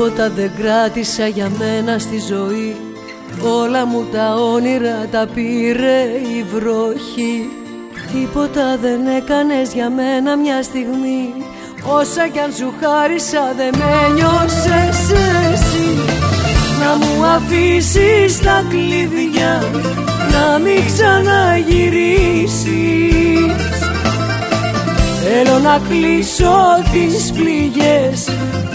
Τίποτα δεν κράτησα για μένα στη ζωή. Όλα μου τα όνειρα τα πήρε η βροχή. Τίποτα δεν έκανες για μένα μια στιγμή. Όσα κι αν σου χάρισα δεν με νιώσες εσύ. Να μου αφήσεις τα κλειδιά, να μην ξαναγυρίσεις. Θέλω να κλείσω τις πληγές